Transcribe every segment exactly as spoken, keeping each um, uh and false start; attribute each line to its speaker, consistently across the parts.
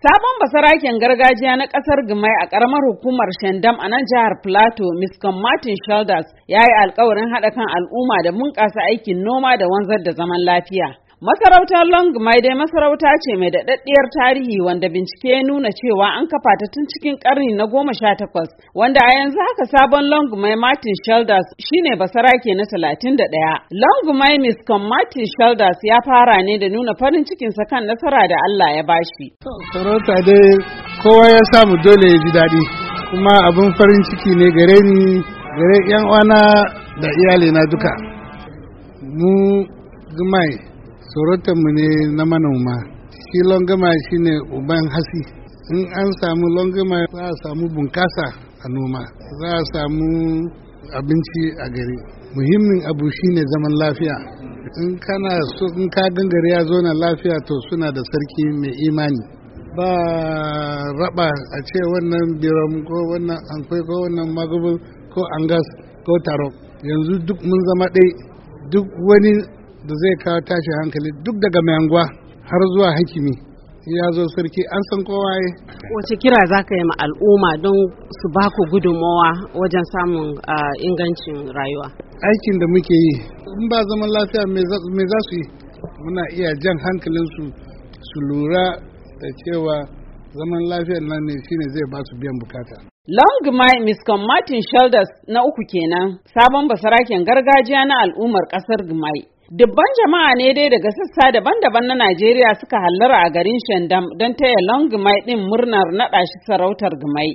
Speaker 1: Sabon basaraken gargajiya na ƙasar Gumai a ƙaramar hukumar Shandam a nan jihar Plateau, Mister Martin Shelders, ya yi alkawarin haɗa kan al'umma da bunƙasa aikin noma da wanzar da zaman lafiya. Masarautar Longmai dai masarauta ce mai daɗaɗɗiyar tarihi wanda bincike ya nuna cewa an kafa ta tun cikin ƙarni na goma sha takwas, wanda a yanzu haka sabon Longmai Martin Shelders shine basarake na talatin da ɗaya. Longmai Mister Martin Shelders ya fara ne da nuna farin cikinsa kan nasara da Allah ya bashi.
Speaker 2: Sarauta dai kowa ya samu dole ya ji daɗi, kuma abin farin ciki ne gare ni, gare 'yan uwana da iyalina duka. Mu Gumai mu ne na manoma, shi longama shi ne uban hasi. In an samu longama za a samu bunkasa a noma, za a samu abinci a gari. Muhimmin abu shi ne zaman lafiya. In kana so in ka gangare ya zo na lafiya, to suna da sarki mai imani. Ba raba a ce wannan biram ko wannan ankwai ko wannan magubul ko angas ko taro. Yanzu duk mun zama ɗai, duk wani da zai kawo tashi hankali duk daga mai anguwa har zuwa hakimi ya zo sarki an san kowa ya.
Speaker 1: Wace kira za ka yi ma al'umma don su ba ku gudunmawa wajen samun ingancin rayuwa?
Speaker 2: Aikin da muke yi in ba zaman lafiya me za su yi? Muna iya jan hankalinsu su lura da cewa zaman lafiyar nan ne shine zai ba su biyan bukata.
Speaker 1: Longmai Mister Martin Shelders na uku kenan, sabon basaraken gargajiya na al'ummar ƙasar Gumai. Dubban jama'a ne dai daga sassa daban-daban na Najeriya suka hallara a garin Shandam don taya Longmai ɗin murnar naɗa shi sarautar Gumai.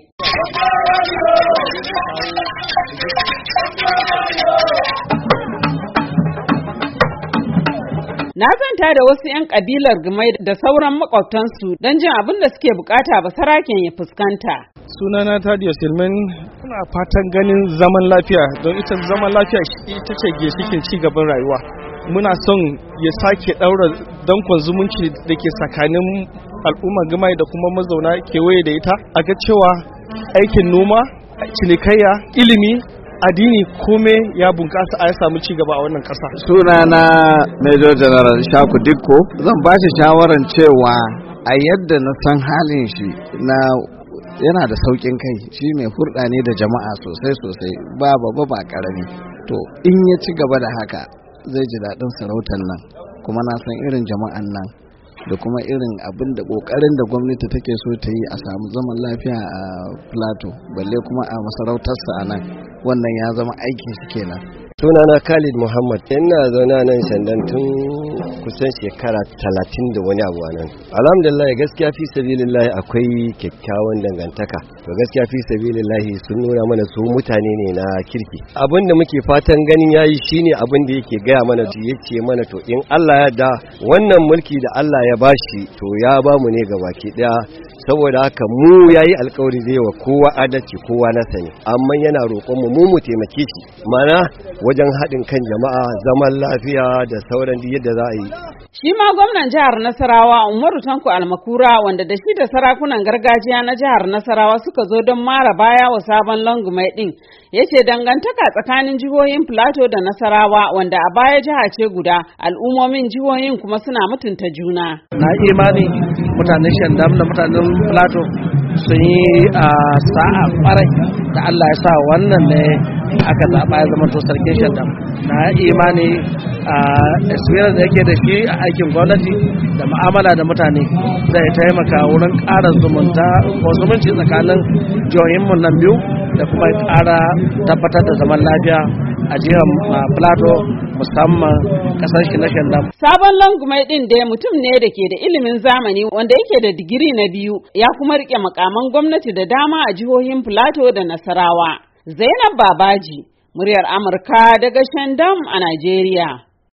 Speaker 1: Na zanta da wasu 'yan kabilar Gumai da sauran makwabtansu don jin abin da suke bukata ba saraken ya fuskanta.
Speaker 3: Sunana Tadiya Silman, muna fatan ganin zaman lafiya don ita zaman lafiya ita ce ginshikin ci gaban rayuwa. Muna son ya sake ɗaura dankon zumunci da ke tsakanin al'ummar Gumai da kuma mazauna kewaye da ita, a ga cewa aikin noma, cinikayya, ilimi, addini kome ya bunƙasa a ya samu ci gaba a wannan ƙasa.
Speaker 4: Sunana Major General Shaku Dikko, zan ba shi shawaran cewa a yadda na san halin shi na yana da sauƙin kai, shi mai hurɗa ne da jama'a sosai sosai, ba babba ba ƙarami. To in ya ci gaba da haka zai ji daɗin sarautar nan, kuma na san irin jama'an nan da kuma irin abin da ƙoƙarin da gwamnati take so ta yi a samu zaman lafiya a Plateau, balle kuma a masarautarsa a nan, wannan ya zama aikin shi kenan.
Speaker 5: Sunana Khalid Muhammad, ina zaune a nan Shandam tun kusan shekara talatin da wani abu a nan. Alhamdulillah gaskiya fi sabilillahi akwai kyakkyawan dangantaka. To gaskiya fi sabilillahi sun nuna mana su mutane ne na kirki. Abin da muke fatan ganin yayi shine abin da yake gaya mana, yace mana to in Allah ya da wannan mulki da Allah ya bashi to ya ba mu ne gabaki daya. Saboda haka mu yayi alkawari zai wa kowa adalci, kowa na sani, amma yana roƙon mu mu mu taimake shi mana wajen haɗin kan jama'a, zaman lafiya da sauran yadda za a yi.
Speaker 1: Shi ma gwamnan jihar Nasarawa Umaru Tanko Almakura, wanda da shi da sarakunan gargajiya na jihar Nasarawa suka zo don mara baya wa sabon Longmai din, yace dangantaka tsakanin jihohin Plateau da Nasarawa, wanda a baya jiha ce guda, al'ummomin jihohin kuma suna mutunta juna.
Speaker 6: Na imani mutanen Shandam da mutanen Plateau sun yi a sa'a kwarai da Allah ya sa wannan ne aka zaɓa ya zama to sarkin Shandam. Na imani a experience da yake da shi a aikin gwamnati da mu'amala da mutane zai taimaka wurin ƙara zumunta ko zumunci tsakanin jihohinmu nan biyu da kuma ƙara tabbatar da zaman lafiya a jihar Plateau, musamman kasar shi na Shandam.
Speaker 1: Sabon Longmai din da mutum ne da ke da ilimin zamani wanda yake da digiri na biyu, ya kuma rike makaman gwamnati da dama a jihohin Plateau da Nasarawa. Zainab Babaji, muryar Amurka daga Shandam a Najeriya.